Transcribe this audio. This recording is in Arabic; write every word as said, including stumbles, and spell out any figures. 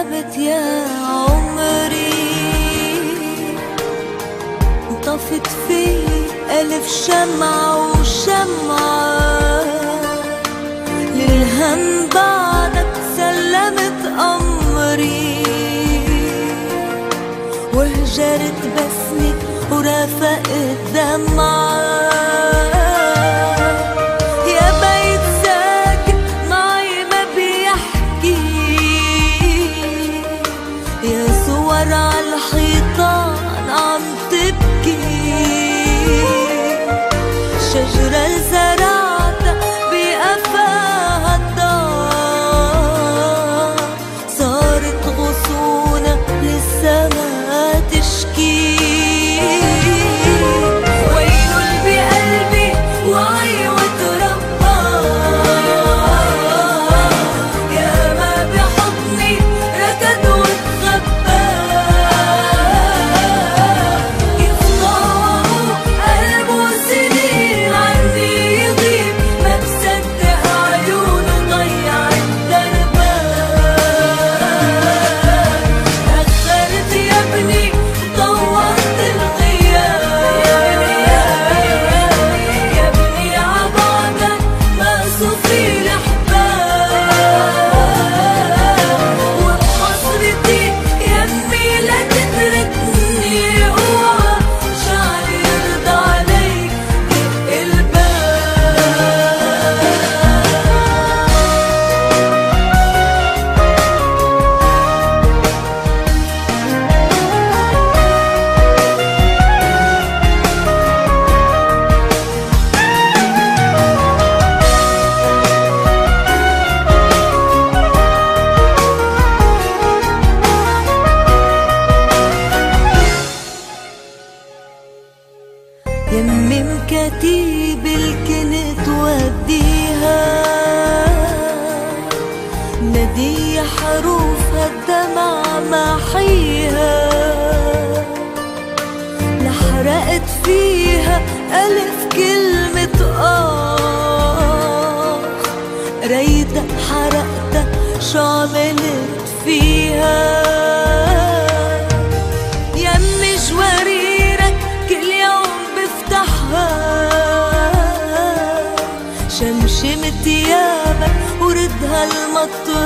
غابت يا عمري، طفت في ألف شمعة وشمعة، للهم بعدك سلمت أمري، وهجرت بسمة ورافقت دمعة. يا بيت ساكت معي ما بيحكي، يا صور عالحيطان عم تبكي، شجرة زرعتها بقفاها الدار، صارت غصونها لسه ما تشكي. ويل بقلبي وعي وتربى، يا ما بحضني ركض وتخبى، يفضعوا قلبه سنين عني يغيب، ما بصدق عيونه ضيعت دربها. أخرت يا ابني طوّرت الغياب، يا ابني عبعدك ما صفي الأحباب، وبحسرتي يمي لا تتركني، اوعى شعري يرضى عليك دق الباب. يمي مكاتيب الكنت وديها، نادية حروفها الدمع محيها، لحرقت فيها ألف كلمة آه، ريتك حرقتك شو عملت فيها. يمي جواريرك كل يوم بفتحها، شمشم تيابك وردها المطر